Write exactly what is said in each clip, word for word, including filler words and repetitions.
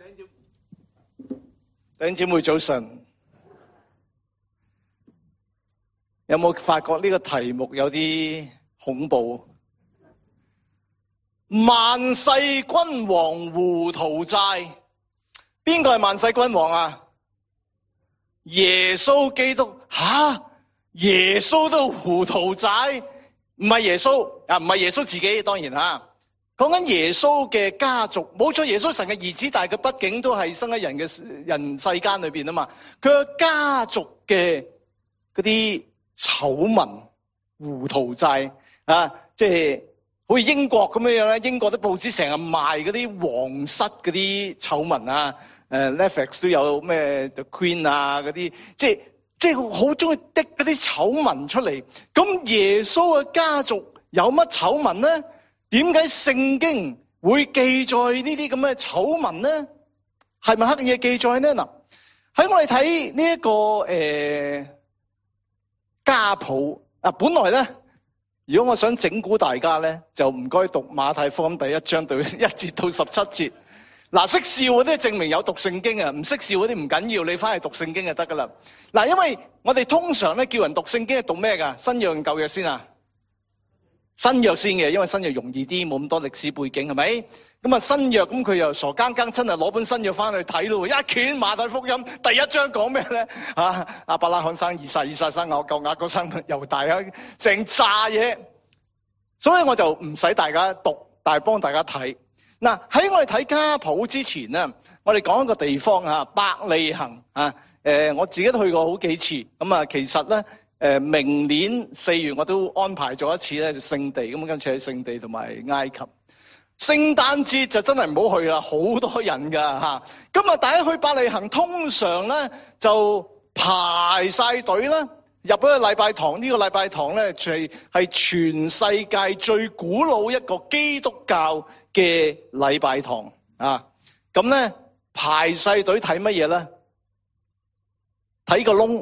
弟兄姊妹早晨，有冇發覺呢個題目有啲恐怖？萬世君王糊塗債，邊個係萬世君王啊？耶穌基督。吓，耶穌都糊塗債？唔係耶穌啊，唔係耶穌自己，當然吓。講緊耶穌嘅家族，冇錯，耶穌神嘅兒子，但係佢畢竟都係生喺人嘅人世間裏邊啊嘛。佢嘅家族嘅嗰啲醜聞、糊塗債啊，即係好似英國咁樣樣咧。英國啲報紙成日賣嗰啲皇室嗰啲醜聞啊，誒 Netflix 都有咩 The Queen 啊嗰啲，即係即係好中意滴嗰啲醜聞出嚟。咁耶穌嘅家族有乜醜聞咧？點解聖經會記載呢啲咁嘅醜聞咧？係咪刻意記載咧？嗱，喺我哋睇呢一個誒家譜啊，本來咧，如果我想整蠱大家咧，就唔該讀馬太福音第一章對一節到十七節。嗱，識笑嗰啲證明有讀聖經啊，唔識笑嗰啲唔緊要，你翻去讀聖經就得噶啦。嗱，因為我哋通常咧叫人讀聖經係讀咩噶？新約定舊約先啊？新約先嘅，因為新約容易啲，冇咁多歷史背景，係咪？咁啊新約咁佢又傻更更真係攞本新約翻去睇咯，一卷馬太福音第一章講咩咧？啊，亞伯拉罕生以撒，以撒生雅各，雅各生猶大啊，成扎嘢。所以我就唔使大家讀，但係幫大家睇。嗱，喺我哋睇家譜之前呢，我哋講一個地方啊，伯利恆啊，誒，我自己都去過好幾次。咁啊，其實咧。誒，明年四月我都安排咗一次咧，就聖地，咁今次喺聖地同埋埃及。聖誕節就真係唔好去啦，好多人噶吓。今日大家去伯利恆，通常咧就排晒隊啦，入咗個禮拜堂。呢個禮拜堂咧，就係係全世界最古老一個基督教嘅禮拜堂啊。咁咧排晒隊睇乜嘢咧？睇個窿。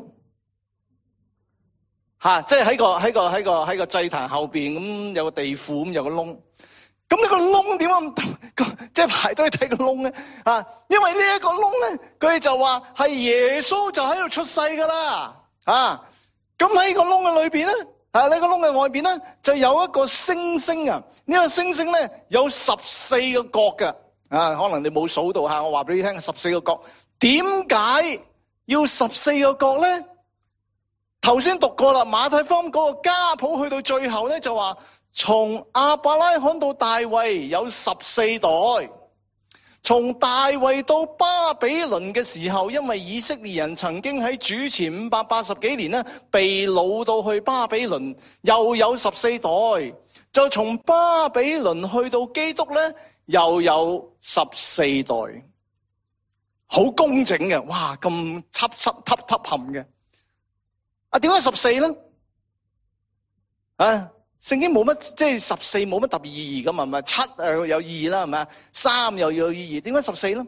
吓、啊，即係喺個喺個喺個喺個祭壇後邊咁有個地庫咁有個窿，咁呢個窿點解即係排隊睇個窿咧？啊，因為呢一個窿咧，佢哋就話係耶穌就喺度出世噶啦，啊，咁喺個窿嘅裏邊咧，啊呢個窿嘅外邊咧就有一個星星啊，呢、這個星星咧有十四個角嘅，啊，可能你冇數到吓，我話俾你聽，十四個角，點解要十四個角咧？頭先讀過啦，馬太福音嗰個家譜去到最後咧就話，從亞伯拉罕到大衛有十四代，從大衛到巴比倫嘅時候，因為以色列人曾經喺主前五百八十幾年咧被擄到去巴比倫，又有十四代，就從巴比倫去到基督咧又有十四代，好工整嘅，哇咁輯輯揼揼冚嘅。啊，點解十四咧？啊，聖經冇乜，即係十四冇乜特別意義噶嘛？咪七誒有意義啦，係咪啊？三又有意義，點解十四咧？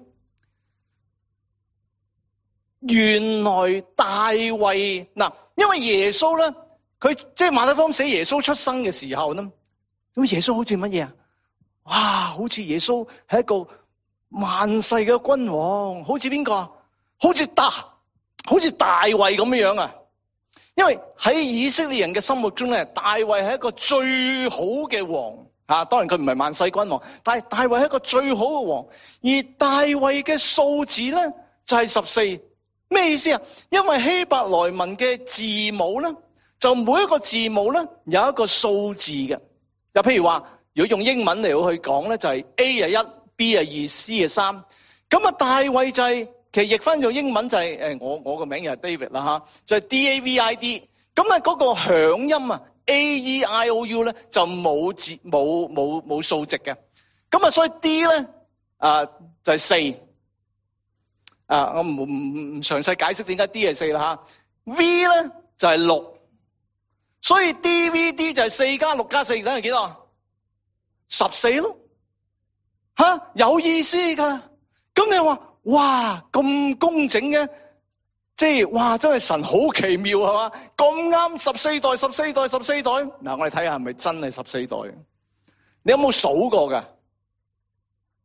原來大衛嗱，因為耶穌咧，佢即係馬太福音寫耶穌出生嘅時候咧，咁耶穌好似乜嘢啊？哇，好似耶穌係一個萬世嘅君王，好似邊個啊？好似大，好似大衛咁樣樣啊！因為喺以色列人嘅心目中咧，大衛係一個最好嘅王啊！當然佢唔係萬世君王，但係大衛係一個最好嘅王。而大衛嘅數字咧就係十四，咩意思啊？因為希伯來文嘅字母咧，就每一個字母咧有一個數字嘅。又譬如話，如果用英文嚟去講咧，就係 A 係一 ，B 係二，C 係三。咁啊，大衛就係。其實譯翻做英文就係、是、誒我我個名又係 David 啦吓，就係 D A V I D。咁啊嗰個響音啊 A E I O U 咧就冇字冇冇冇數值嘅。咁啊所以 D 咧啊就係四啊，我唔唔唔詳細解釋點解 D 係四啦吓。V 咧就係六，所以 D V D 就係四加六加四等於幾多？十四咯吓，有意思噶。咁你話？哇，咁工整嘅，即係哇，真係神好奇妙係嘛？咁啱十四代、十四代、十四代。嗱，我哋睇下係咪真係十四代？你有冇數過噶？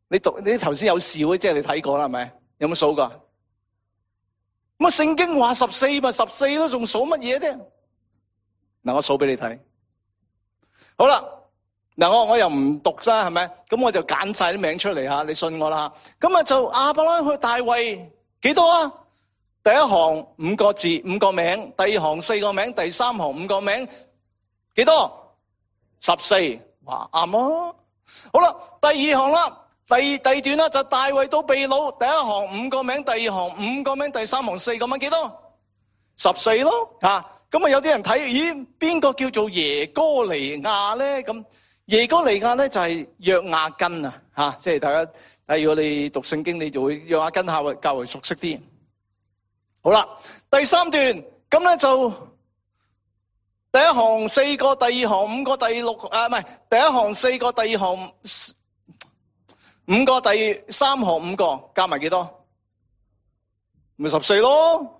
你讀你頭先有笑，即係你睇過啦，係咪？有冇數過？咁啊，聖經話十四咪十四咯，仲數乜嘢啫？嗱，我數俾你睇。好啦，嗱，我我又唔讀啦，係咪？咁我就揀晒啲名出嚟吓，你信我啦。咁啊，就亞伯拉罕去大衛幾多啊？第一行五個字五個名，第二行四個名，第三行五個名，幾多？十四。哇，啱啊！好啦，第二行啦。第第二段啦，就大衛都被擄，第一行五個名，第二行五個名，第三行四個名，幾多？十四咯，吓咁啊！有啲人睇，咦，邊個叫做耶哥尼亞咧？咁耶哥尼亞咧就係約雅斤啊，吓，即係大家，例如我哋讀聖經，你就會約雅斤較為較為熟悉啲。好啦，第三段咁咧就第一行四個，第二行五個，第六啊唔係第一行四個，第二行。五個，第三行五個，加埋幾多？咪十四咯。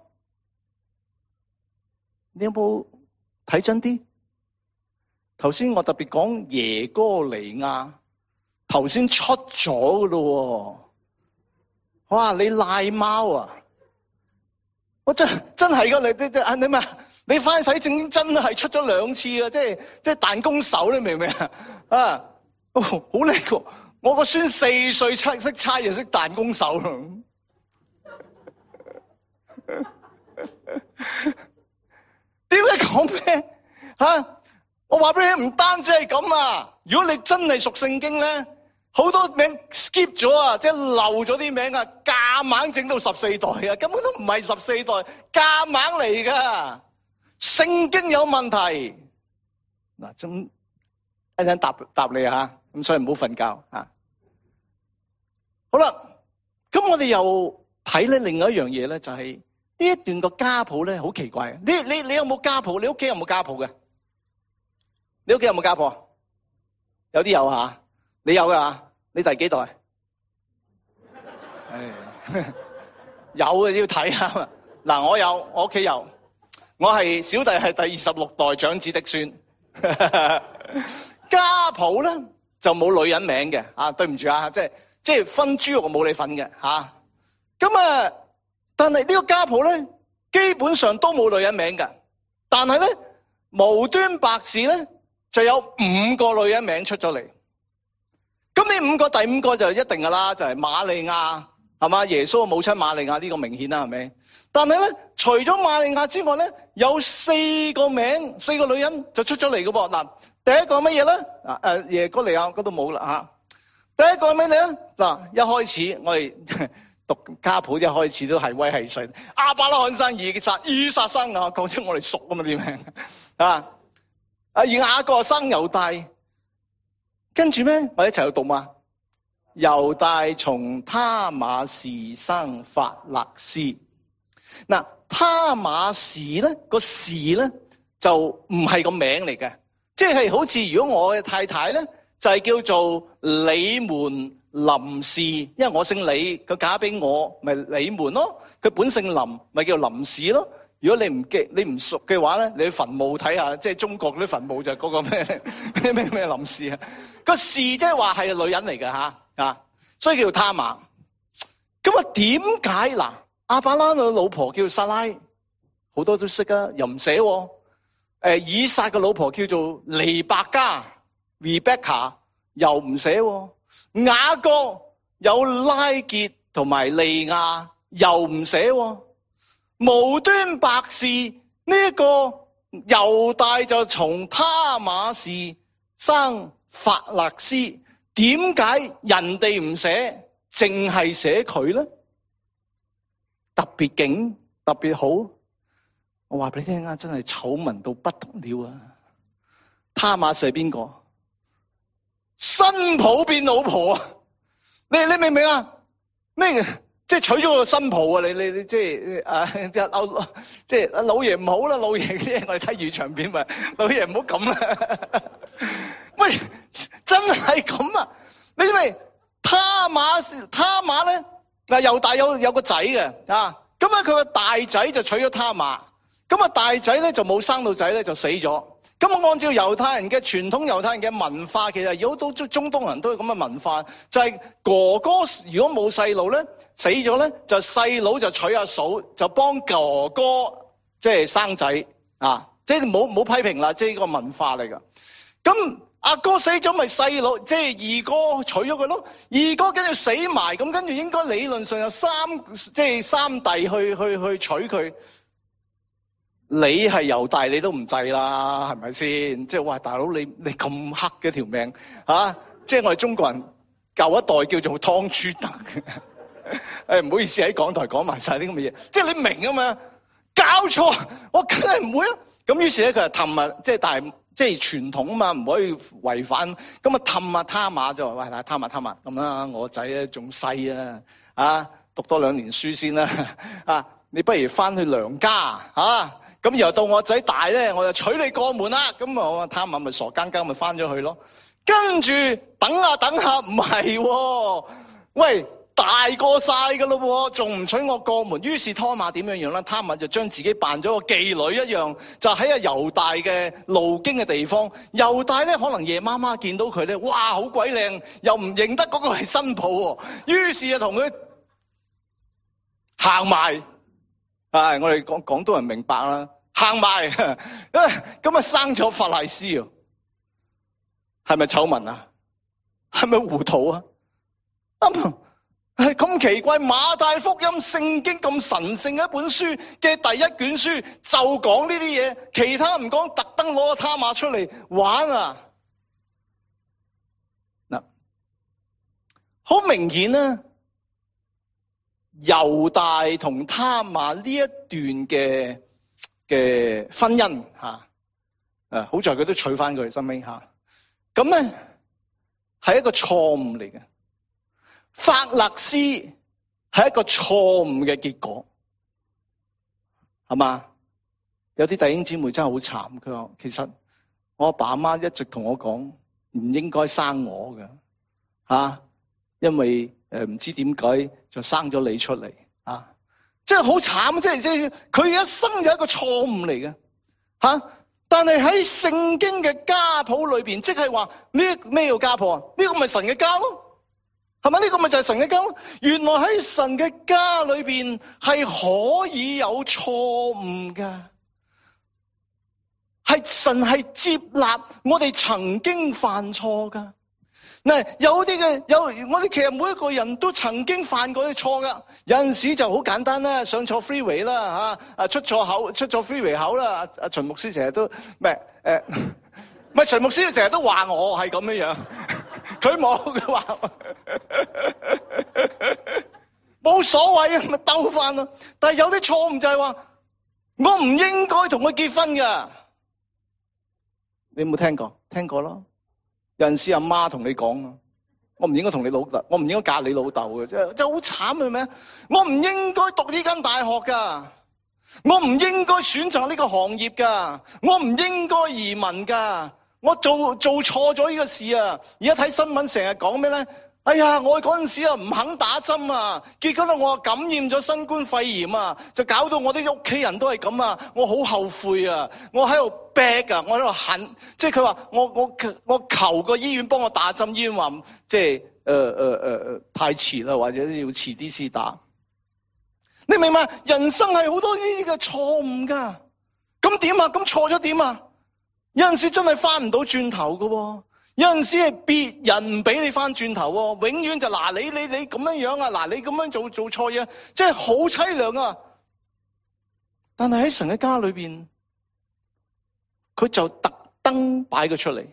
你有冇睇真啲？頭先我特別講耶哥尼亞，頭先出咗噶咯。哇！你賴貓啊！我真真係噶，你你你你咩？你翻洗聖經真係出咗兩次啊！即係即係彈弓手，你明唔明啊？啊，哦、好叻個！我個孫四歲猜識猜又識彈弓手咯。點解講咩？吓，我話俾你，唔單止係咁啊！如果你真係熟聖經咧，好多名 skip 咗啊，即係漏咗啲名啊，夾硬整到十四代啊，根本都唔係十四代，夾硬嚟噶。聖經有問題。嗱，咁一陣答答你吓，咁所以唔好瞓覺吓。好啦，咁我哋又睇咧另外一樣嘢咧，就係呢一段個家譜咧，好奇怪嘅。你你你有冇家譜？你屋企有冇家譜嘅？你屋企有冇家譜？有啲有吓，你有噶？你第幾代？唉，有嘅要睇下。嗱，我有，我屋企有，我係小弟係第二十六代長子的孫。家譜咧就冇女人名嘅，啊，對唔住啊，即係。即係分豬肉冇你份嘅吓，咁啊！但係呢個家譜咧，基本上都冇女人名嘅。但係咧，無端白事咧，就有五個女人名出咗嚟。咁呢五個，第五個就一定噶啦，就係瑪利亞，係嘛？耶穌嘅母親瑪利亞呢個明顯啦，係咪？但係咧，除咗瑪利亞之外咧，有四個名，四個女人就出咗嚟嘅噃。嗱，第一個乜嘢咧？啊誒，耶哥尼亞嗰度冇啦吓。第一個係咩咧？嗱，一開始我哋讀家譜，一開始都係威係勢。亞伯拉罕生以撒，以撒生雅各，講出我哋熟啊嘛啲名啊。啊，而雅各生猶大，跟住咩？我哋一齊去讀嘛。猶大從他瑪士生法勒斯。嗱，他瑪士咧個士咧就唔係個名嚟嘅，即係好似如果我嘅太太咧。就係叫做李門林氏，因為我姓李，佢嫁俾我，咪李門咯。佢本姓林，咪叫林氏咯。如果你唔記，你唔熟嘅話咧，你去墳墓睇下，即係中國嗰啲墳墓就係嗰個咩咩咩咩林氏啊。個氏即係話係女人嚟嘅吓啊，所以叫他瑪。咁啊，點解嗱？亞伯拉罕嘅老婆叫撒拉，好多都識啊，又唔寫。誒，以撒嘅老婆叫做利百加。Rebecca 又唔寫，雅各有拉結同埋利亞又唔寫，無端白事呢一個猶大就從他瑪士生法勒斯，點解人哋唔寫，淨係寫佢咧？特別勁，特別好。我話俾你聽啊，真係醜聞到不得了啊！他瑪士係邊個？新抱變老婆啊！你你明唔明啊？咩？即係娶咗個新抱啊！你你你即係啊！即係老即係老爺唔好啦，老爺即係我哋睇粵長片咪，老爺唔好咁啦。喂，真係咁啊！你知唔知？他瑪他瑪咧嗱，猶大有有個仔嘅啊，咁啊佢個大仔就娶咗他瑪，咁啊大仔咧就冇生到仔咧就死咗。 咁啊，按照猶太人嘅傳統，猶太人嘅文化，其實有好多中東人都有咁嘅文化，就係、是、哥哥如果冇細路咧，死咗咧，就細佬就娶阿嫂，就幫哥哥即係生仔啊！即係冇冇批評啦，即係呢個文化嚟噶。咁阿哥死咗，咪細佬即係二哥娶咗佢咯。二哥跟住死埋，咁跟住應該理論上有三即係三弟去去去娶佢。你係猶大，你都唔制啦，係咪先？即係話大佬，你你咁黑嘅條命啊！即係我哋中國人舊一代叫做湯豬特。誒，唔好意思喺港台講埋晒啲咁嘅嘢，即係你明啊嘛？搞錯，我梗係唔會啦。咁於是咧，佢就氹啊，即係但係即係傳統啊嘛，唔可以違反。咁啊氹啊他瑪就話：喂，嗱，他瑪他瑪咁啦，我仔咧仲細啊，啊，讀多兩年書先啦，啊，你不如翻去娘家啊。咁然後到我仔大咧，我就娶你過門啦。咁我他瑪咪傻更更咪翻咗去咯。跟住等下等下，唔係喎，喂！大個晒噶咯，仲唔娶我過門？於是他瑪點樣樣咧？他瑪就將自己扮咗個妓女一樣，就喺阿猶大嘅路經嘅地方。猶大咧可能夜媽媽見到佢咧，哇，好鬼靚，又唔認得嗰個係新抱喎。於是就同佢行埋。啊，我哋廣廣東人明白啦，行埋。咁啊生咗法賴斯啊，係咪醜聞啊？係咪糊塗啊？啱。係咁奇怪，馬太福音聖經咁神聖嘅一本書嘅第一卷書就講呢啲嘢，其他唔講，特登攞個他瑪出嚟玩啊！嗱，好明顯啦，猶大同他瑪呢一段嘅嘅婚姻吓，誒，好在佢都娶翻佢，身尾吓，咁咧係一個錯誤嚟嘅。法勒斯係一個錯誤嘅結果，係嘛？有啲弟兄姊妹真係好慘，佢話其實我阿爸阿媽一直同我講唔應該生我嘅，吓、啊，因為誒唔知點解就生咗你出嚟，啊，即係好慘，即係即係佢一生就係一個錯誤嚟嘅，吓、啊。但係喺聖經嘅家譜裏邊，即係話呢咩叫家譜啊？呢、這個咪神嘅家咯。係咪呢個咪就係神嘅家咯？原來喺神嘅家裏邊係可以有錯誤噶，係神係接納我哋曾經犯錯噶。嗱，有啲嘅有我哋其實每一個人都曾經犯過啲錯噶。有陣時就好簡單啦，上錯 freeway 啦吓，啊出錯口出錯 freeway 口啦。阿阿秦牧師成日都咩誒，唔係秦牧師成日都話我係咁樣樣。佢冇嘅話，冇所謂啊，咪兜翻咯。但係有啲錯誤就係話，我唔應該同佢結婚噶。你有冇聽過？聽過咯。有陣時阿媽同你講啊，我唔應該同你老豆，我唔應該嫁你老豆嘅，即係即係好慘係咩？我唔應該讀呢間大學噶，我唔應該選擇呢個行業噶，我唔應該移民噶。我做做錯咗呢個事啊！而家睇新聞成日講咩咧？哎呀，我嗰陣時啊唔肯打針啊，結果咧我感染咗新冠肺炎啊，就搞到我啲屋企人都係咁啊！我好後悔啊！我喺度逼啊，我喺度恨，即係佢話我我我求個醫院幫我打針，醫院話即係誒誒誒太遲啦，或者要遲啲先打。你明嘛？人生係好多呢啲嘅錯誤噶，咁點啊？咁錯咗點啊？有陣時真係翻唔到轉頭噶，有陣時係別人唔俾你翻轉頭，永遠就嗱你你你咁樣樣啊，嗱你咁樣做做錯嘢，真係好淒涼啊！但係喺神嘅家裏邊，佢就特登擺佢出嚟，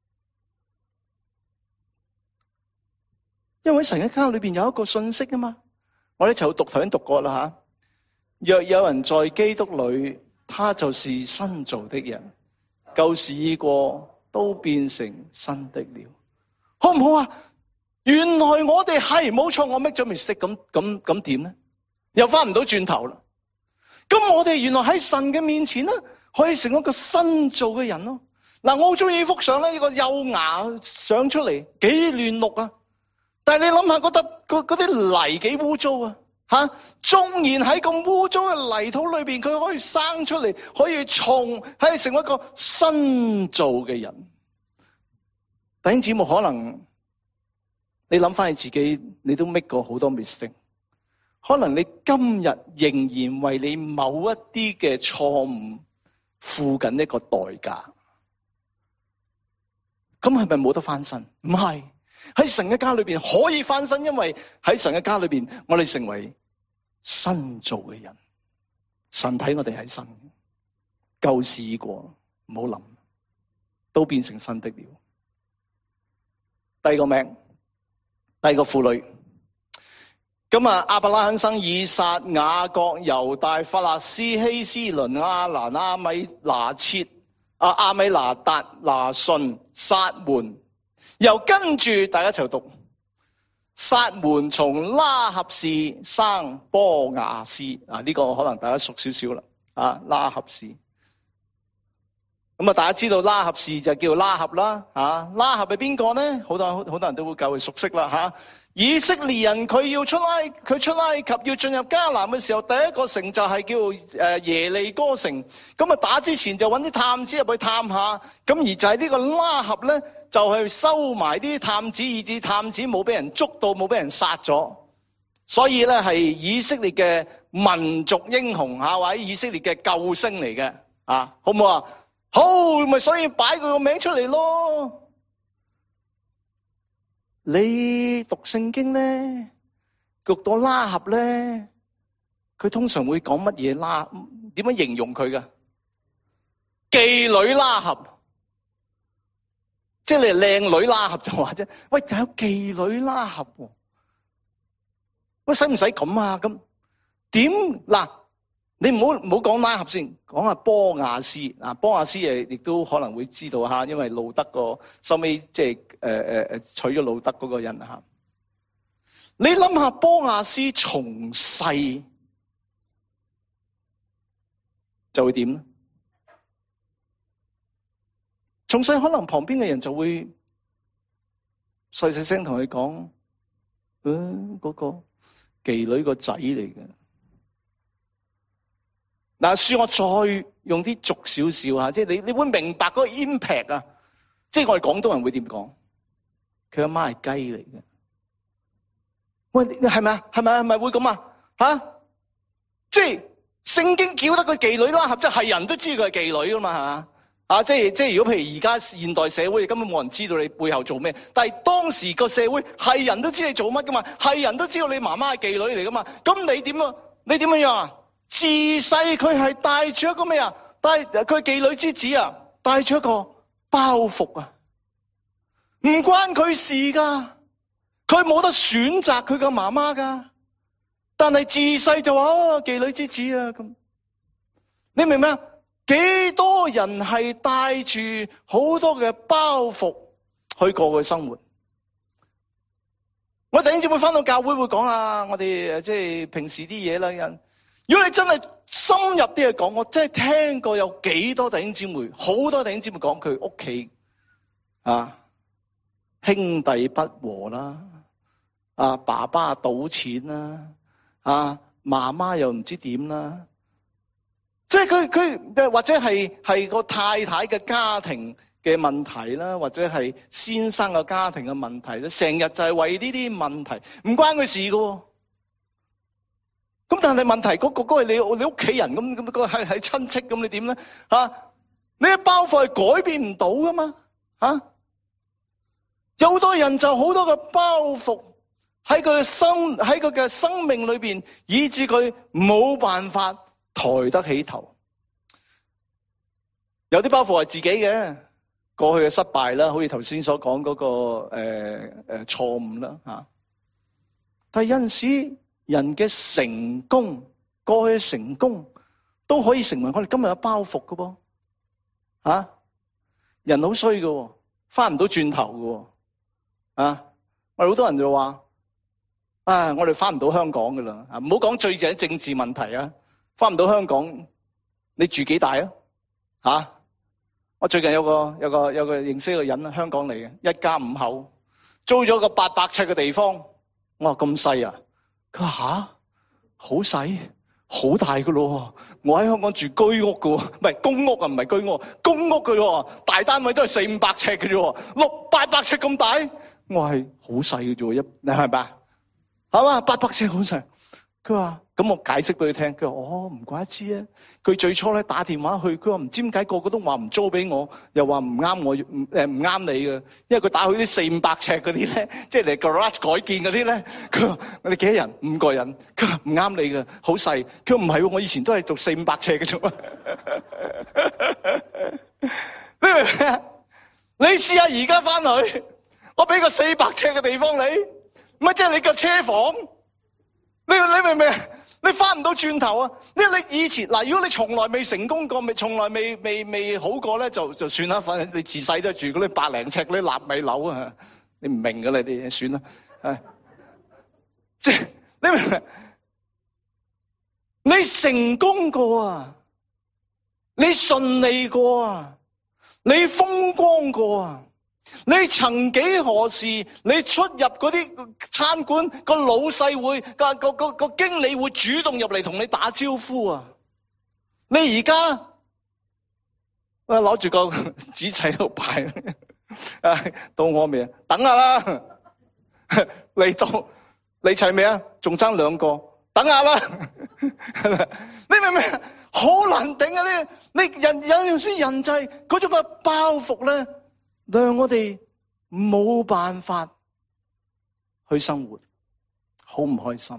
因為喺神嘅家裏邊有一個信息啊嘛，我哋就讀頭先讀過啦吓。若有人在基督裏，他就是新造的人。舊事已過，都變成新的了，好唔好啊？原來我哋係冇錯，我 make 咗 mistake，咁咁咁點咧？又翻唔到轉頭啦。咁我哋原來喺神嘅面前咧，可以成為一個新造嘅人咯。嗱，我好中意幅相咧，呢個幼芽上出嚟，幾嫩綠啊！但係你諗下，覺得嗰嗰啲泥幾污糟啊！ 吓，縱然喺咁污糟嘅泥土裏邊，佢可以生出嚟，可以從，可以成為一個新造嘅人。弟兄姊妹，可能你諗翻起自己，你都 make 過好多 mistake。可能你今日仍然為你某一啲嘅錯誤付緊一個代價。咁係咪冇得翻身？唔係，喺神嘅家裏邊可以翻身，因為喺神嘅家裏邊，我哋成為新造嘅人。神睇我哋係新嘅，舊事已過，唔好諗，都變成新的了。第二個名，第二個婦女。咁啊，亞伯拉罕生以撒、雅各、猶大、法勒斯、希斯倫、亞蘭、亞米拿切、啊亞米拿達、拿順、撒門。又跟住大家一齊讀，撒門從拉合氏生波亞斯。啊，呢個可能大家熟少少啦。啊，拉合氏。咁啊，大家知道拉合氏就叫拉合啦。啊，拉合係邊個呢？好多好多人都會較為熟悉啦。吓、啊。以色列人佢要出埃佢出埃及要進入迦南嘅時候，第一個城就係叫誒耶利哥城。咁啊，打之前就揾啲探子入去探下，咁而就係呢個拉合咧，就去收埋啲探子，以致探子冇俾人捉到，冇俾人殺咗。所以咧係以色列嘅民族英雄吓，或者以色列嘅救星嚟嘅啊，好唔好啊？好，咪所以擺佢個名出嚟咯。你讀聖經咧，讀到拉合咧，佢通常會講乜嘢拉？點樣形容佢㗎？妓女拉合，即係你係靚女拉合就話啫。喂，有妓女拉合喎，喂，使唔使咁啊？咁點嗱？你唔好唔好講拉合先，講下波亞斯。嗱，波亞斯誒亦都可能會知道吓，因為路德個收尾即係誒誒誒娶咗路德嗰個人吓。你諗下波亞斯從細就會點咧？從細可能旁邊嘅人就會細細聲同佢講：誒，嗰個妓女個仔嚟嘅。嗱，恕我再用啲俗少少吓，即係你你會明白嗰個 impact 啊！即係我哋廣東人會點講？佢阿媽係雞嚟嘅。喂，你係咪啊？係咪係咪會咁啊？吓！即係聖經叫得佢妓女啦，即係人都知佢係妓女噶嘛，係嘛？啊，即係即係如果譬如而家現代社會根本冇人知道你背後做咩，但係當時個社會係人都知你做乜噶嘛，係人都知道你媽媽係妓女嚟噶嘛，咁你點啊？你點樣樣啊？自細佢係帶住一個咩啊？帶佢妓女之子啊，帶住一個包袱啊，唔關佢事噶，佢冇得選擇佢個媽媽噶，但係自細就話哦，妓女之子啊咁，你明唔明啊？幾多人係帶住好多嘅包袱去過佢生活？我突然之間翻到教會會講啊，我哋即係平時啲嘢啦，人。如果你真係深入啲去講，我真係聽過有幾多弟兄姊妹，好多弟兄姊妹講佢屋企啊兄弟不和啦，啊爸爸賭錢啦，啊媽媽又唔知點啦，即係佢佢或者係係個太太嘅家庭嘅問題啦，或者係先生嘅家庭嘅問題咧，成日就係為呢啲問題，唔關佢事噶。咁但係問題嗰個嗰係你你屋企人咁咁嗰個係係親戚咁，你點咧吓？你嘅包袱係改變唔到噶嘛吓？有好多人就好多嘅包袱喺佢嘅生喺佢嘅生命裏邊，以致佢冇辦法抬得起頭。有啲包袱係自己嘅過去嘅失敗啦，好似頭先所講嗰個誒誒錯誤啦吓。但係有陣時，人嘅成功，過去嘅成功都可以成為我哋今日嘅包袱噶噃，吓、啊、人好衰噶，翻唔到轉頭噶，啊我哋好多人就話，啊我哋翻唔到香港噶啦，唔好講最近啲政治問題啊，翻唔到香港，你住幾大啊？吓我最近有個有個有個認識一個人，香港嚟嘅，一家五口租咗個八百尺嘅地方，我話咁細啊？佢話吓， 好細好大噶咯，我喺香港住居屋噶，唔係公屋啊，唔係居屋，公屋噶啫，大單位都係四五百尺嘅啫，六八百尺咁大，我係好細嘅啫，一你係咪？係嘛，八百尺好細。佢話咁我解釋俾佢聽，佢話哦唔怪得知啊，佢最初咧打電話去，佢話唔知點解個個都話唔租俾我，又話唔啱我，誒唔啱你嘅，因為佢打去啲四五百尺嗰啲咧，即係嚟 garage 改建嗰啲咧，佢話我哋幾多人？五個人，佢話唔啱你嘅，好細，佢話唔係喎，我以前都係做四五百尺嘅啫。你明唔明啊？你試下而家翻去，我俾個四百尺嘅地方你，咪即係你個車房。你你明唔明啊？你翻唔到轉頭啊！你你以前嗱，如果你從來未成功過，未從來未未未好過咧，就就算啦。反正你自細都住嗰啲百零尺嗰啲納米樓啊，你唔明噶啦，你哋算啦。係即係你明唔明？你成功過啊，你順利過啊，你風光過啊。你曾幾何時，你出入嗰啲餐館，個老細會個個個個經理會主動入嚟同你打招呼啊？你而家攞住個紙仔喺度排，到我未啊？等下啦，嚟到你齊未啊？仲爭兩個，等下啦。你明唔明？好難頂啊！呢你人有陣時人就係嗰種嘅包袱咧。讓我哋冇辦法去生活，好唔開心。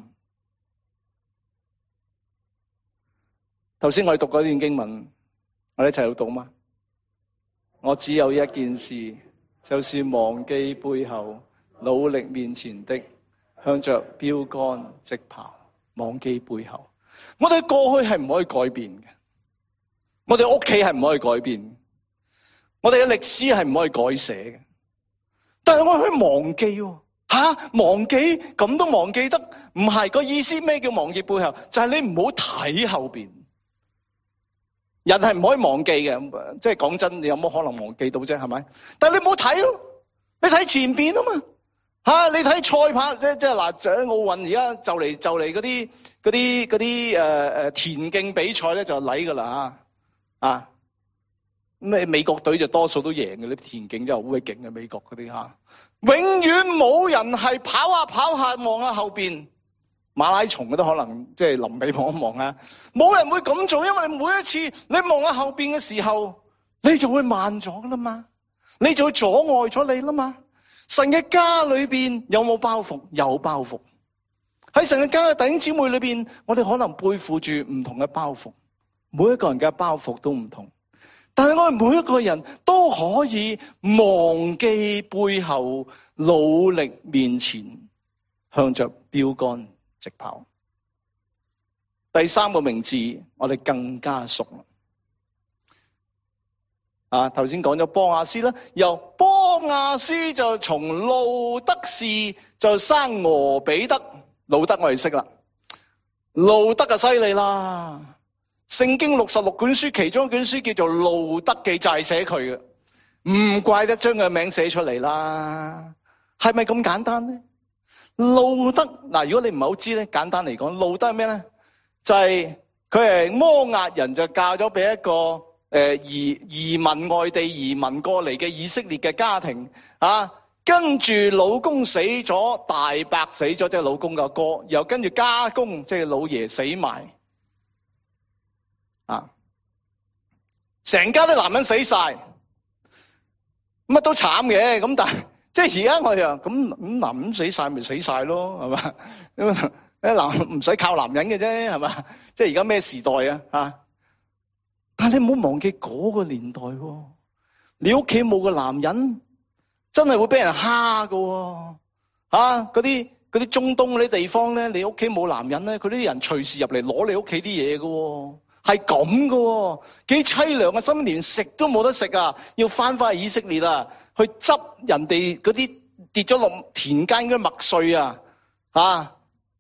頭先我哋讀嗰段經文，我哋一齊去讀嗎？我只有一件事，就是忘記背後，努力面前的，向着標杆直跑。忘記背後，我哋過去係唔可以改變嘅，我哋屋企係唔可以改變嘅。我哋嘅歷史係唔可以改寫嘅，但係我可以忘記喎。吓，忘記咁都忘記得？唔係，個意思咩叫忘記背後？就係你唔好睇後邊。人係唔可以忘記嘅，即係講真，你有冇可能忘記到啫？係咪？但係你唔好睇咯，你睇前邊啊嘛。吓，你睇賽跑，即係即係嗱，喺奧運而家就嚟就嚟嗰啲嗰啲嗰啲誒誒田徑比賽咧就嚟噶啦吓啊！咩美國隊就多數都贏嘅，啲田徑真係好鬼勁嘅，美國嗰啲吓，永遠冇人係跑下跑下望下後邊，馬拉松嘅都可能即係臨尾望一望啊，冇人會咁做，因為你每一次你望下後邊嘅時候，你就會慢咗噶啦嘛，你就會阻礙咗你啦嘛。神嘅家裏邊有冇包袱？有包袱。喺神嘅家嘅弟兄姊妹裏邊，我哋可能背負住唔同嘅包袱，每一個人嘅包袱都唔同。但係我哋每一個人都可以忘記背後，努力面前，向着標杆直跑。第三個名字我哋更加熟啦。啊，頭先講咗波亞斯啦，由波亞斯就從路德氏就生俄比德。路德我哋識啦，路德就犀利啦。聖經六十六卷書，其中一卷書叫做《路德記》，就係寫佢嘅，唔怪得將佢名寫出嚟啦。係咪咁簡單咧？路德嗱，如果你唔係好知咧，簡單嚟講，路德係咩咧？就係佢係摩押人，就嫁咗俾一個誒、呃、移移民外地移民過嚟嘅以色列嘅家庭啊。跟住老公死咗，大伯死咗，即係老公個哥，又跟住家公，即係老爺死埋。啊！成家啲男人死晒，乜都慘嘅。咁但係即係而家我哋咁咁男人死晒咪死晒咯，係嘛？咁啲男唔使靠男人嘅啫，係嘛？即係而家咩時代啊？吓！但係你唔好忘記嗰個年代喎，你屋企冇個男人，真係會俾人蝦噶。吓！嗰啲嗰啲中東嗰啲地方咧，你屋企冇男人咧，佢啲人隨時入嚟攞你屋企啲嘢噶。係咁噶，幾淒涼啊！心連食都冇得食啊，要翻返去以色列啊，去執人哋嗰啲跌咗落田間嗰啲麥穗啊，啊！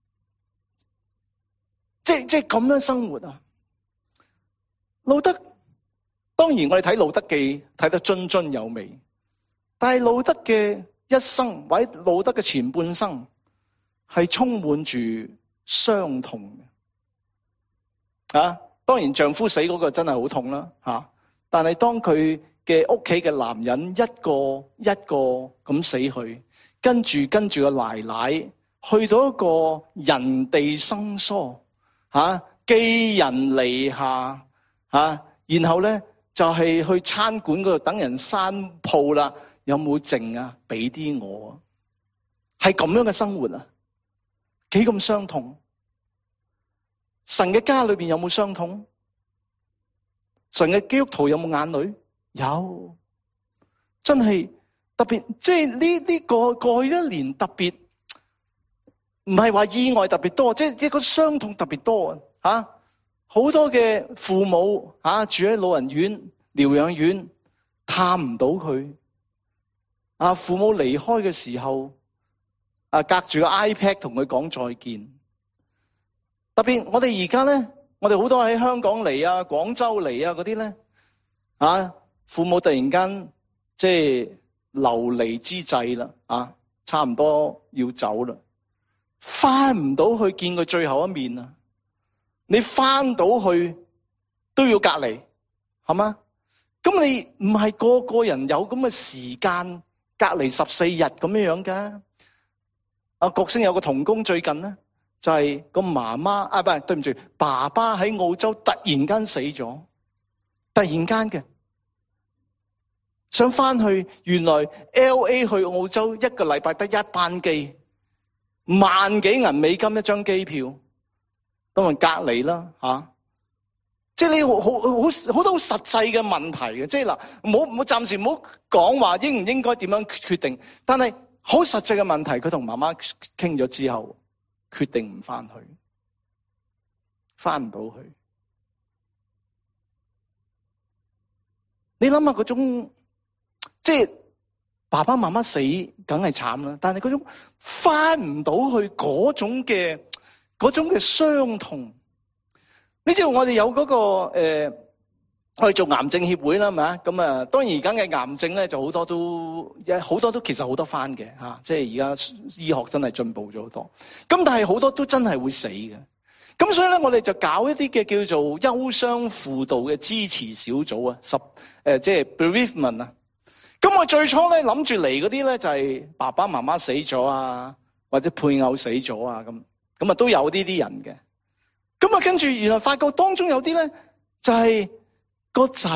即即咁樣生活啊！路德，當然我哋睇路德記睇得津津有味，但係路德嘅一生或者路德嘅前半生係充滿住傷痛嘅。啊，當然丈夫死嗰個真係好痛啦，吓、啊！但係當佢嘅屋企嘅男人一個一個咁死去，跟住跟住個奶奶去到一個人地生疏，吓、啊、寄人籬下，吓、啊，然後咧就係、是、去餐館嗰度等人閂鋪啦，有冇剩啊？俾啲我啊！係咁樣嘅生活啊，幾咁傷痛。神嘅家裏邊有冇傷痛？神嘅基督徒有冇眼淚？有，真係特別，即係呢呢個過去一年特別，唔係話意外特別多，即係即係個傷痛特別多啊！吓，好多嘅父母吓住喺老人院、療養院，探唔到佢。啊，父母離開嘅時候，啊隔住個 iPad 同佢講再見。特別我哋而家咧，我哋好多喺香港嚟啊、廣州嚟啊嗰啲咧，啊父母突然間即係流離之際啦，啊差唔多要走啦，翻唔到去見佢最後一面啊！你翻到去都要隔離，係嘛？咁你唔係個個人有咁嘅時間隔離十四日咁樣樣噶？啊，國星有個同工最近咧。就係個媽媽啊，唔係，對唔住，爸爸喺澳洲突然間死咗，突然間嘅，想翻去，原來 L A 去澳洲一個禮拜得一班機，萬幾銀美金一張機票，當然隔離啦吓，即係你好好好好多好實際嘅問題嘅，即係嗱，唔好唔好暫時唔好講話應唔應該點樣決定，但係好實際嘅問題，佢同媽媽傾咗之後。決定唔翻去，翻唔到去。你諗下嗰種，即係爸爸媽媽死，梗係慘啦。但係嗰種翻唔到去嗰種嘅嗰種嘅傷痛，你知道我哋有嗰個誒，我哋做癌症協會啦，係咪啊？咁啊，當然而家嘅癌症咧就好多都，好多都其實好多翻嘅吓，即係而家醫學真係進步咗好多。咁但係好多都真係會死嘅。咁所以咧，我哋就搞一啲嘅叫做憂傷輔導嘅支持小組啊，十誒即係 bereavement 啊。咁我最初咧諗住嚟嗰啲咧就係爸爸媽媽死咗啊，或者配偶死咗啊，咁咁啊都有呢啲人嘅。咁啊跟住原來發覺當中有啲咧就係。個仔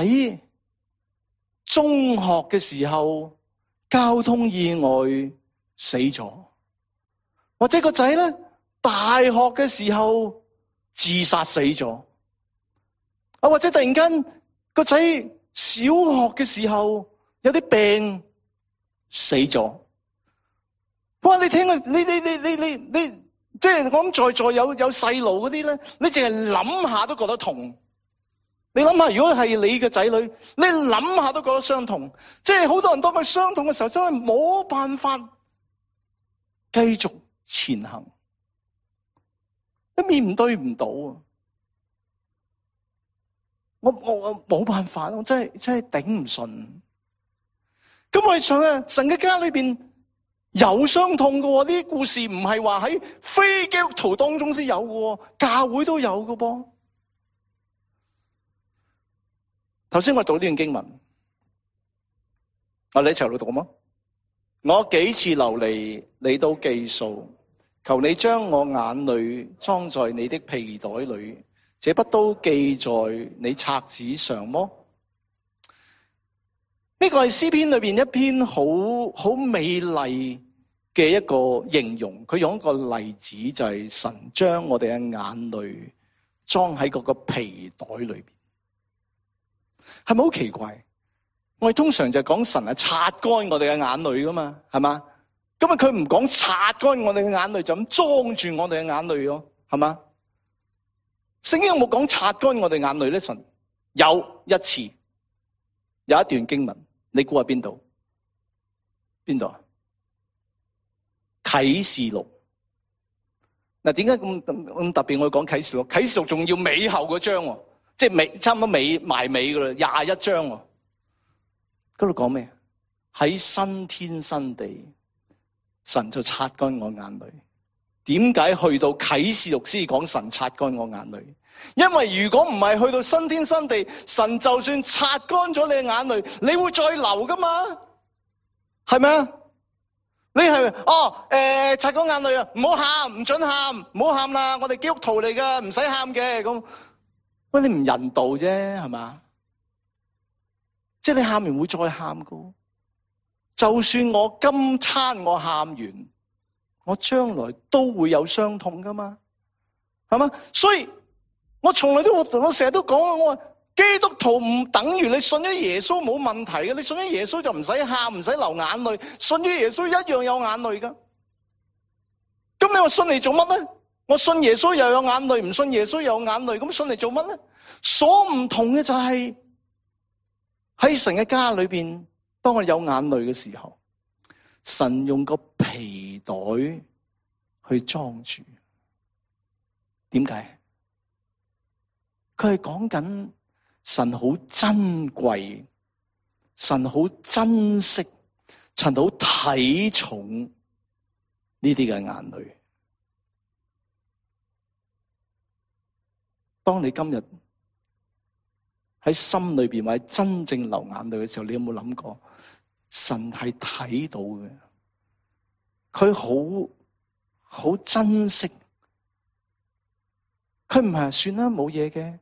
中學嘅時候交通意外死咗，或者個仔咧大學嘅時候自殺死咗，啊或者突然間個仔小學嘅時候有啲病死咗。哇！你聽啊，你你你你你你，即係我諗在座有有細路嗰啲咧，你淨係諗下都覺得痛。你諗下，如果係你嘅仔女，你諗下都覺得傷痛。即係好多人當佢傷痛嘅時候，真係冇辦法繼續前行，一面對唔到啊！我我我冇辦法，我真係真係頂唔順。咁我哋想啊，神嘅家裏邊有傷痛嘅，呢啲故事唔係話喺非基督徒當中先有嘅，教會都有嘅噃。頭先我讀呢段經文，我哋一齊嚟讀嗎？我幾次流離，你都記數，求你將我眼淚裝在你的皮袋裏，這不都記在你冊子上麼？呢個係詩篇裏邊一篇好好美麗嘅一個形容，佢用一個例子就係神將我哋嘅眼淚裝喺嗰個皮袋裏邊。係咪好奇怪？我哋通常就講神係擦乾我哋嘅眼淚噶嘛，係嘛？咁啊，佢唔講擦乾我哋嘅眼淚，就咁裝住我哋嘅眼淚咯，係嘛？聖經有冇講擦乾我哋眼淚咧？神有一次，有一段經文，你估下邊度？邊度啊？啟示錄。嗱，點解咁咁特別？我講啟示錄，啟示錄仲要尾後嗰章喎。即係尾，差唔多尾埋尾噶啦，廿一章喎。嗰度講咩？喺新天新地，神就擦乾我眼淚。 點解去到啟示錄先講神擦乾我眼淚？因為如果唔係去到新天新地，神就算擦乾咗你嘅眼淚，你會再流噶嘛？係咪啊？你係哦誒，擦乾眼淚啊，唔好喊，唔准喊，唔好喊啦，我哋基督徒嚟噶，唔使喊嘅咁。喂，你唔人道啫，係嘛？即係你喊完會再喊噶。就算我今餐我喊完，我將來都會有傷痛噶嘛，係嘛？所以我從來都我我成日都講啊，我話基督徒唔等於你信咗耶穌冇問題嘅，你信咗耶穌就唔使喊，唔使流眼淚，信咗耶穌一樣有眼淚噶。咁你話信嚟做乜咧？我信耶穌又有眼淚，唔信耶穌又有眼淚，咁信嚟做乜咧？所唔同嘅就係喺神嘅家裏邊，當我有眼淚嘅時候，神用個皮袋去裝住。點解？佢係講緊神好珍貴，神好珍惜，神好睇重呢啲嘅眼淚。當你今日喺心裏邊或者真正流眼淚嘅時候，你有冇諗過神係睇到嘅？佢好好珍惜，佢唔係算啦冇嘢嘅。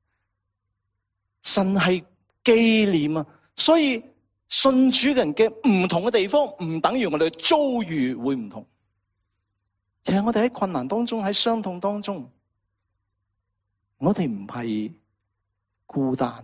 神係紀念啊，所以信主嘅人嘅唔同嘅地方，唔等於我哋遭遇會唔同。其實我哋喺困難當中，喺傷痛當中，我哋唔係孤單，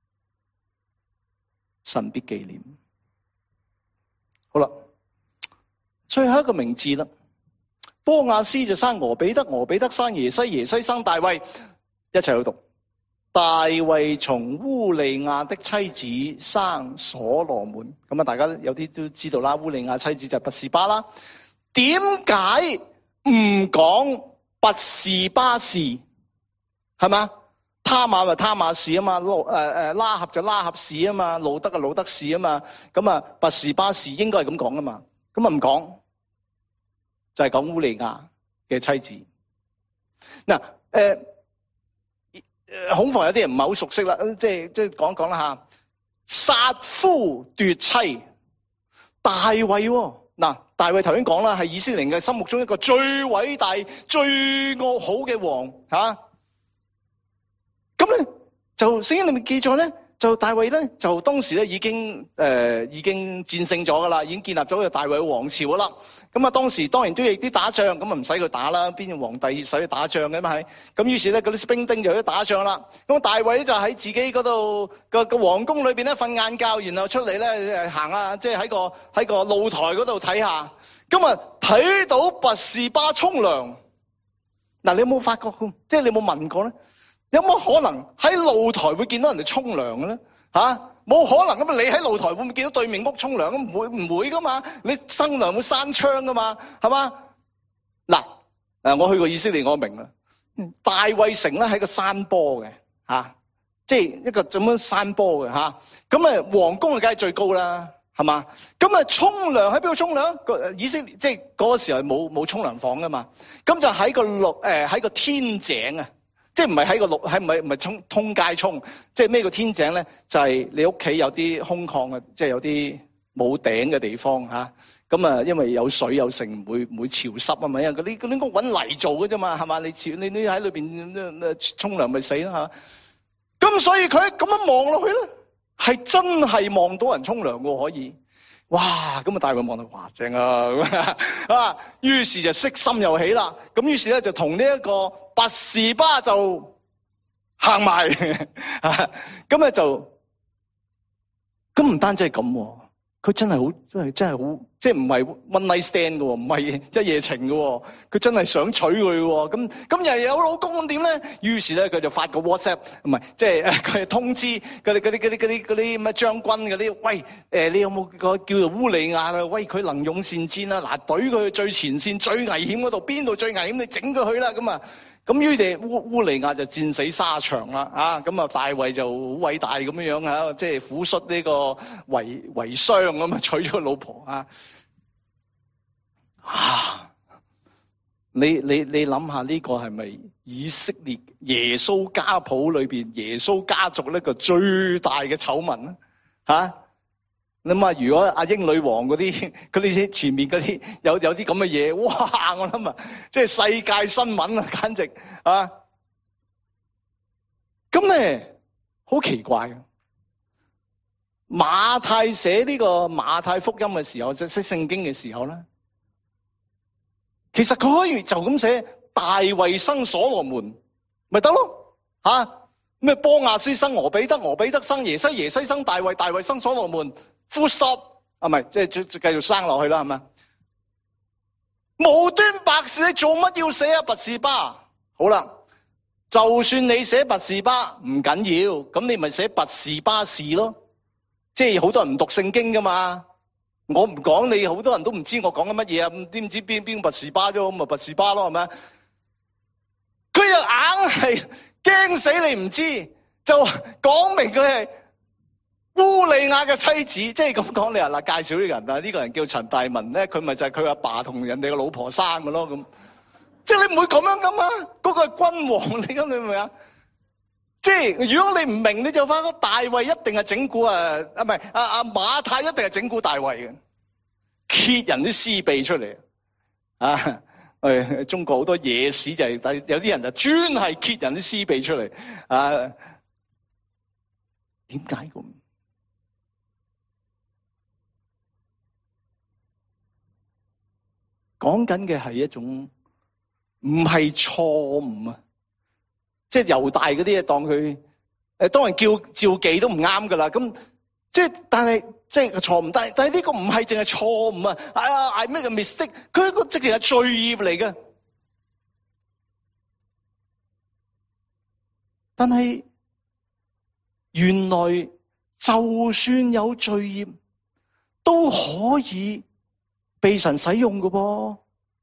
神必紀念。好啦，最後一個名字啦，波亞斯就生俄比德，俄比德生耶西，耶西生大衛，一齊去讀。大衛從烏利亞的妻子生所羅門，咁啊，大家有啲都知道啦，烏利亞妻子就係拔示巴啦。點解唔講拔示巴氏？係嘛？他瑪就他瑪氏啊嘛，路誒誒拉合就拉合氏啊嘛，路德就路德氏啊嘛，咁啊拔示巴氏應該係咁講噶嘛，咁啊唔講，就係講烏利亞嘅妻子。嗱誒。呃恐防有啲人唔係好熟悉啦，即係即係講一講啦吓。殺夫奪妻，大衛喎，嗱，大衛頭先講啦，係以色列人嘅心目中一個最偉大、最惡好嘅王吓。咁咧就聖經裏面記載咧，就大衛咧就當時咧已經誒、呃、已經戰勝咗噶啦，已經建立咗個大衛王朝噶啦。咁啊，當時當然都要啲打仗，咁啊唔使佢打啦，邊個皇帝使佢打仗嘅嘛係？咁於是咧嗰啲兵丁就去打仗啦。咁大衛咧就喺自己嗰度個個皇宮裏邊咧瞓晏覺，然後出嚟咧行啊，即係喺個喺個露台嗰度睇下。咁啊睇到拔示巴沖涼。嗱，你有冇發覺？即係你有冇問過咧？有冇可能喺露台會見到人哋沖涼嘅咧？吓？冇可能咁，你喺露台會唔會見到對面屋沖涼？咁唔會唔會噶嘛？你生涼會閂窗噶嘛？係嘛？嗱，誒，我去過以色列，我明啦。大衛城咧喺個山坡嘅，吓、啊，即係一個咁樣山坡嘅吓。咁啊，皇宮啊，梗係最高啦，係嘛？咁啊，沖涼喺邊度沖涼？個以色列即係嗰個時候冇冇沖涼房噶嘛？咁就喺個陸誒喺個天井啊。即係唔係喺個陸，係唔係唔係沖通街沖？即係咩叫天井咧？就係、是、你屋企有啲空曠嘅，即係有啲冇頂嘅地方嚇。咁啊，因為有水有剩，唔會唔會潮濕啊嘛。因為嗰啲嗰啲屋揾泥做嘅啫嘛，係嘛？你潮你你喺裏邊沖涼咪死啦嚇。咁所以佢咁樣望落去咧，係真係望到人沖涼嘅可以。哇！咁啊，大衛望到哇正啊，啊！於是就色心又起啦。咁於是咧就同呢一個拔示巴就行埋，咁咧就咁唔單止係咁，佢真係好真係真係好，即係唔係 one night stand 嘅，唔係一夜情嘅，佢真係想娶佢嘅。咁咁又有老公咁點咧？於是咧佢就發個 WhatsApp， 唔係即係佢通知嗰啲嗰啲嗰啲嗰啲嗰啲咩將軍嗰啲，喂誒，你有冇個叫做烏利亞啊？喂，佢能勇善戰啊！嗱，懟佢去最前線最危險嗰度，邊度最危險你整佢去啦！咁啊，咁於是烏烏利亞就戰死沙場啦，啊！咁啊大衛就好偉大咁樣樣嚇，即係撫恤呢個遺遺孀咁啊，娶咗個老婆啊！啊！ 你你你諗下呢個係咪以色列耶穌家譜裏邊耶穌家族呢個最大嘅醜聞咧？吓，你諗下，如果阿英女王嗰啲嗰啲前面嗰啲有有啲咁嘅嘢，哇！我諗啊，即係世界新聞啊，簡直啊！咁咧好奇怪嘅。馬太寫呢個馬太福音嘅時候，即係寫聖經嘅時候咧，其實佢可以就咁寫大衛生所羅門，咪得咯吓？咩波亞斯生俄比德，俄比德生耶西，耶西生大衛，大衛生所羅門 ，full stop 啊，咪即係繼續生落去啦，係咪？無端白事，你做乜要寫啊？拔士巴，好啦，就算你寫拔士巴唔緊要，咁你咪寫拔士巴士咯。即係好多人唔讀聖經噶嘛，我唔講你，好多人都唔知我講緊乜嘢啊？唔知唔知邊邊個拔士巴啫，咁咪拔士巴咯，係咪？佢又硬係驚死你唔知，就講明佢係烏利亞嘅妻子，即係咁講。你話嗱，介紹呢個人啊，呢個人叫陳大文咧，佢咪就係佢阿爸同人哋嘅老婆生嘅咯，咁即係你唔會咁樣噶嘛？嗰個係君王嚟噶，你明唔明啊？即係如果你唔明，你就發覺大衛一定係整蠱啊，啊唔係啊啊馬太一定係整蠱大衛嘅，揭人啲私秘出嚟啊！誒，中國好多野史就係，但有啲人就專係揭人啲私秘出嚟啊！點解咁？講緊嘅係一種唔係錯誤啊！即係猶大嗰啲嘢，當佢誒當人叫召妓都唔啱噶啦。咁即係但係即係錯誤，但係但係呢個唔係淨係錯誤啊！哎呀，I make a mistake，佢一個直情係罪孽嚟嘅。但係原來就算有罪孽，都可以被神使用嘅噃。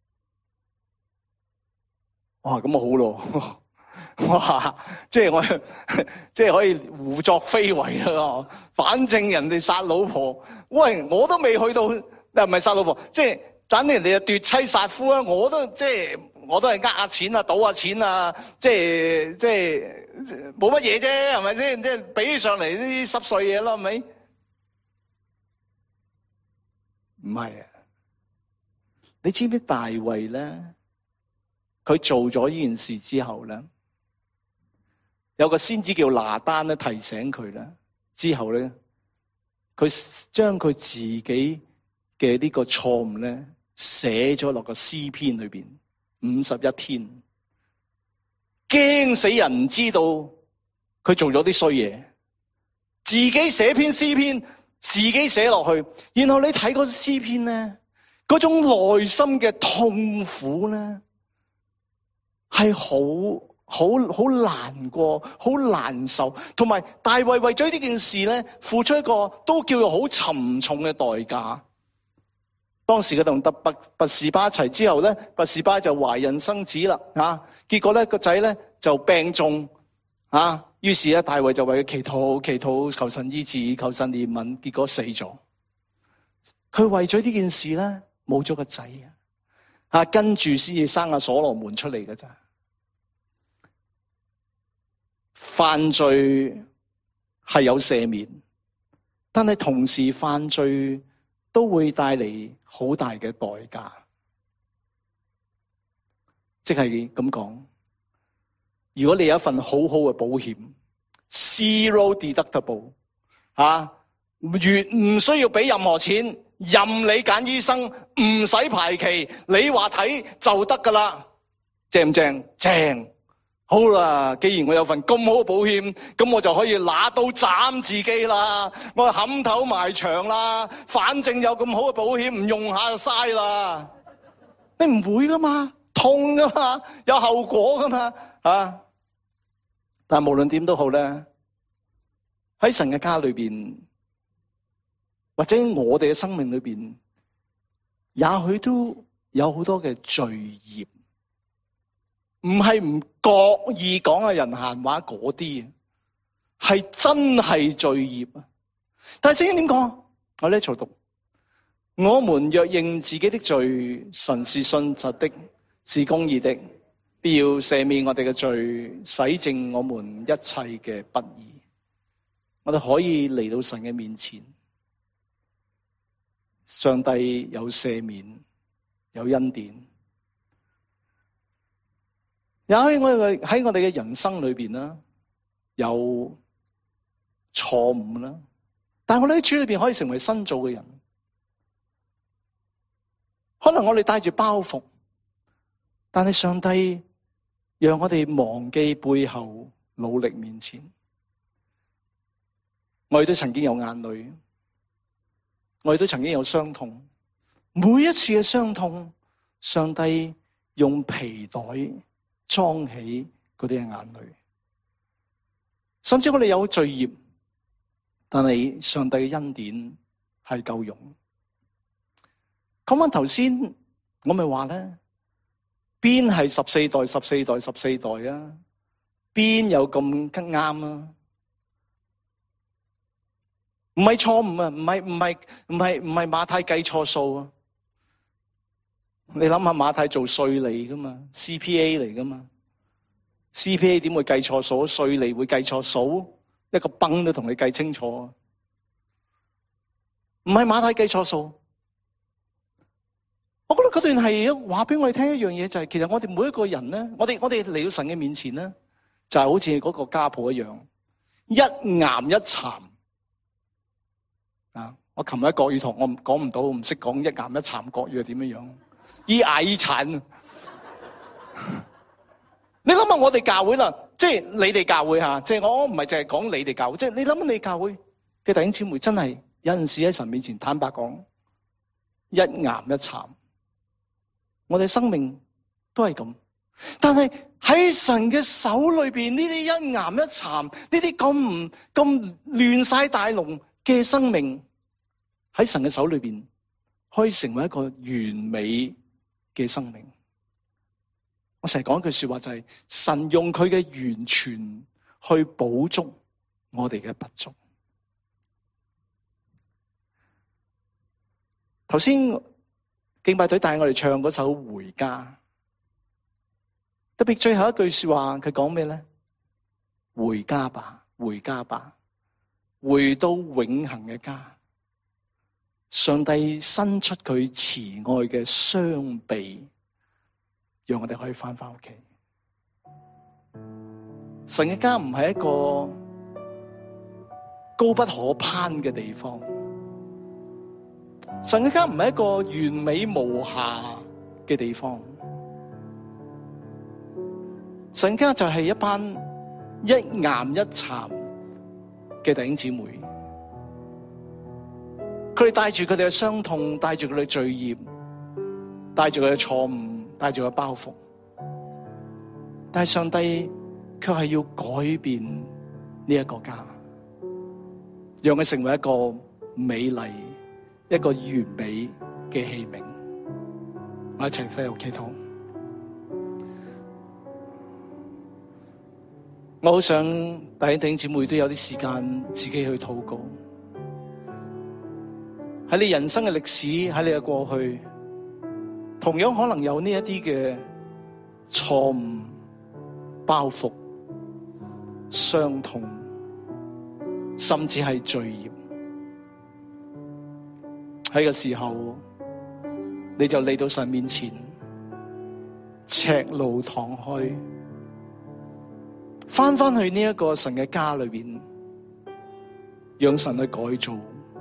哇，咁啊好咯。哇！即係我，即係可以胡作非為啦。反正人哋殺老婆，喂，我都未去到，唔係殺老婆，即係等人哋奪妻殺夫啊！我都即係，我都係呃下錢啊，賭下錢啊，即係即係冇乜嘢啫，係咪先？即係比起上嚟呢啲濕碎嘢啦，係咪？唔係啊！你知唔知大衛咧？佢做咗呢件事之後咧？有個先知叫拿單咧，提醒佢啦，之後咧，佢將佢自己嘅呢個錯誤咧寫咗落個詩篇裏邊，五十一篇，驚死人唔知道佢做咗啲衰嘢，自己寫篇詩篇，自己寫落去，然後你睇嗰詩篇咧，嗰種內心嘅痛苦咧，係好。好好難過，好難受，同埋大衛為咗呢件事咧，付出一個都叫做好沉重嘅代價。當時佢同特拔拔士巴一齊之後咧，拔士巴就懷孕生子啦，啊，結果咧個仔咧就病重，啊，於是咧大衛就為佢祈禱，祈禱求神醫治，求神憐憫，結果死咗。佢為咗呢件事咧，冇咗個仔啊，啊，跟住先至生阿所羅門出嚟㗎咋。犯罪係有赦免，但係同時犯罪都會帶嚟好大嘅代價。即係咁講，如果你有一份好好嘅保險 ，zero deductible， 啊，越唔需要俾任何錢，任你揀醫生，唔使排期，你話睇就得噶啦，正唔正？正。好啦，既然我有份咁好嘅保險，咁我就可以拿刀斬自己啦，我冚頭埋牆啦，反正有咁好嘅保險，唔用下就嘥啦。你唔會噶嘛，痛噶嘛，有後果噶嘛，啊！但係無論點都好咧，喺神嘅家裏邊，或者我哋嘅生命裏邊，也許都有好多嘅罪孽。唔係唔覺意講下人閒話嗰啲，係真係罪孽啊！但係聖經點講？我呢一齊讀：我們若認自己的罪，神是信實的， 是公義的，必要赦免我哋嘅罪，洗淨我們一切嘅不義。我哋可以嚟到神嘅面前，上帝有赦免，有恩典。也喺我哋喺我哋嘅人生裏邊啦，有錯誤啦，但係我哋喺主裏邊可以成為新造嘅人。可能我哋帶住包袱，但係上帝讓我哋忘記背後，努力面前。我哋都曾經有眼淚，我哋都曾經有傷痛。每一次嘅傷痛，上帝用皮袋裝起嗰啲嘅眼淚。甚至我哋有罪孽，但係上帝嘅恩典係夠用。講翻頭先，我咪話咧，邊係十四代、十四代、十四代啊？邊有咁啱啊？唔係錯誤啊，唔係唔係唔係唔係馬太計錯數啊！你諗下，馬太做稅吏噶嘛 ，C P A 嚟噶嘛 ，C P A 點會計錯數？稅吏會計錯數？一個崩都同你計清楚啊！唔係馬太計錯數。我覺得嗰段係話俾我哋聽一樣嘢，就係其實我哋每一個人咧，我哋我哋嚟到神嘅面前咧，就係好似嗰個家譜一樣，一岩一殘啊！我琴日國語堂我講唔到，唔識講一岩一殘國語係點樣樣，一崖一殘。你諗下我哋教會啦，即係你哋教會吓，即係我唔係淨係講你哋教會，即係你諗下你教會嘅弟兄姊妹，真係有陣時喺神面前坦白講，一岩一殘。我哋生命都係咁，但係喺神嘅手裏邊，呢啲一岩一殘，呢啲咁唔咁亂晒大龍嘅生命，喺神嘅手裏邊，可以成為一個完美嘅生命。我成日講一句說話就係、是，神用佢嘅完全去補足我哋嘅不足。頭先敬拜隊帶我哋唱嗰首《回家》，特別最後一句說話，佢講咩咧？回家吧，回家吧，回到永恆嘅家。上帝伸出佢慈愛嘅雙臂，讓我哋可以翻返屋企。神嘅家唔係一個高不可攀嘅地方。神嘅家唔係一個完美無瑕嘅地方，神家就係一班一岩一殘嘅弟兄姊妹，佢哋帶住佢哋嘅傷痛，帶住佢哋嘅罪孽，帶住佢嘅錯誤，帶住佢嘅包袱，但係上帝卻係要改變呢一個家，讓佢成為一個美麗，一個完美嘅器皿。我一齊喺度祈禱。我好想弟兄姊妹都有啲時間自己去禱告。喺你人生嘅歷史，喺你嘅過去，同樣可能有呢一啲嘅錯誤、包袱、傷痛，甚至係罪孽。喺個時候，你就嚟到神面前，赤露敞開，翻翻去呢一個神嘅家裏邊，讓神去改造，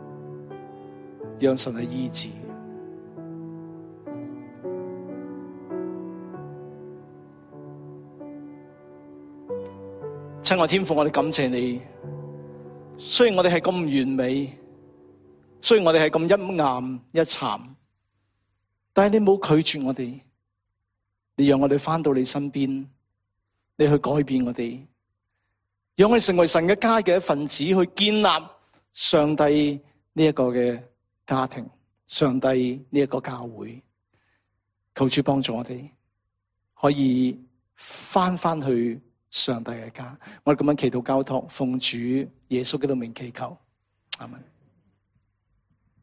讓神去醫治。親愛天父，我哋感謝你。雖然我哋係咁完美，雖然我哋係咁一岩一殘，但係你冇拒絕我哋，你讓我哋翻到你身邊，你去改變我哋，讓我哋成為神嘅家嘅一份子，去建立上帝呢一個嘅家庭，上帝呢一個教會。求主幫助我哋，可以翻翻去上帝嘅家。我哋咁樣祈禱交託，奉主耶穌基督名祈求，阿們。